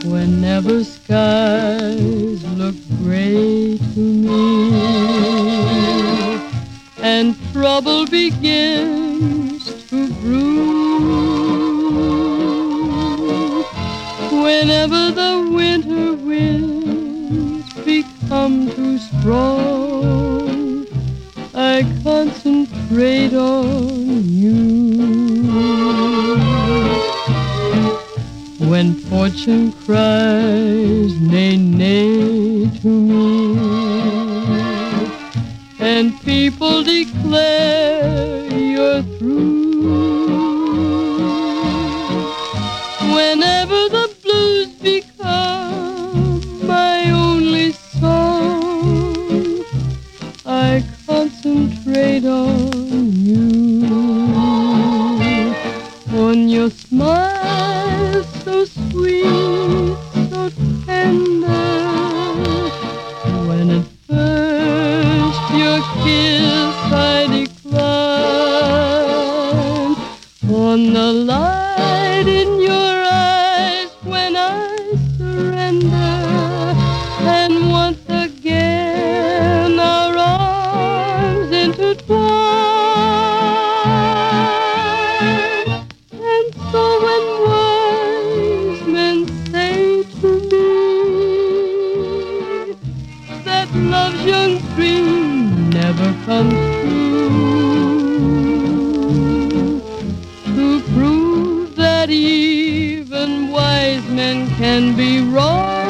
Whenever skies look gray to me and trouble begins to brew, whenever the winter winds become too strong, I concentrate on you. When fortune cries nay, nay to me, and people declare you're through, whenever the blues become my only song, I concentrate on you, on your smile so sweet, so tender. When at first your kiss I decline, on the light in your eyes when I surrender, and once again our arms intertwine. And so when wise men say to me that love's young dream never comes true, to prove that even wise men can be wrong,